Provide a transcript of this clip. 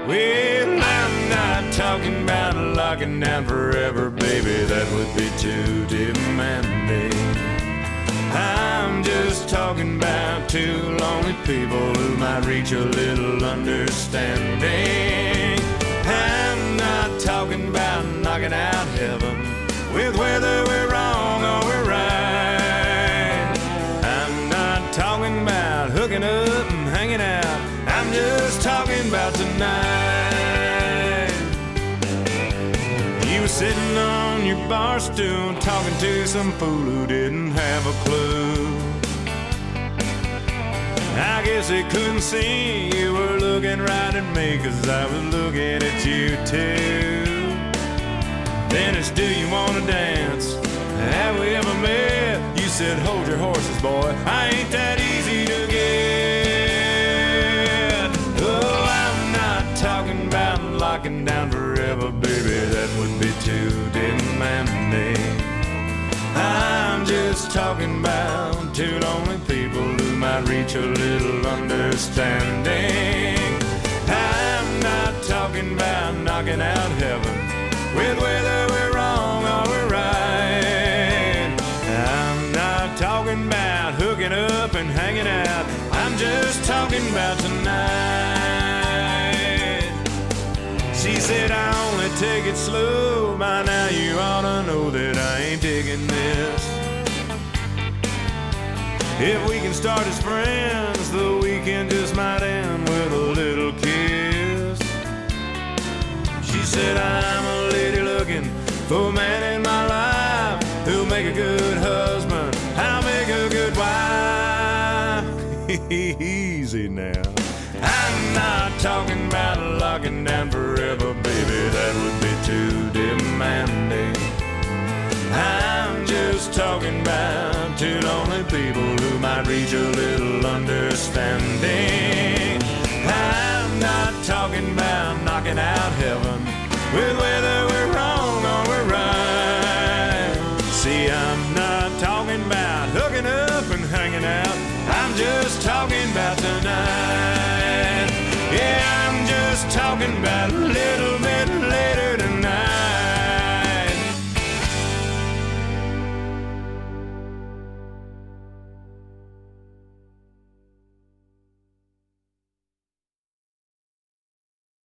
Well, I'm not talking about locking down forever, baby, that would be too demanding. I'm just talking about two lonely people who might reach a little understanding. I'm not talking about knocking out heaven with whether we're wrong or we're right. I'm not talking about hooking up and hanging out. I'm just talking about tonight. You were sitting on your bar stool talking to some fool who didn't have a clue. I guess they couldn't see you were looking right at me, 'cause I was looking at you too. Then it's, do you wanna dance? Have we ever met? You said, hold your horses, boy, I ain't that easy to get. Oh, I'm not talking about locking down forever, baby, that would be too demanding. I'm just talking about two lonely people who might reach a little understanding. I'm not talking about knocking out heaven with whether we're wrong or we're right. I'm not talking about hooking up and hanging out. I'm just talking about tonight. She said, I only take it slow. By now you ought to know that I ain't digging this. If we can start as friends, the weekend just might end with a little kiss. She said, I'm a lady looking for a man in my life who'll make a good husband, I'll make a good wife. Easy now. I'm not talking about locking down forever, baby, that would be too demanding. I'm just talking about two lonely people who might reach a little understanding. I'm not talking about knocking out heaven with whether we're wrong or we're right. See, I'm not talking about hooking up and hanging out. I'm just talking about tonight. Yeah, I'm just talking about a little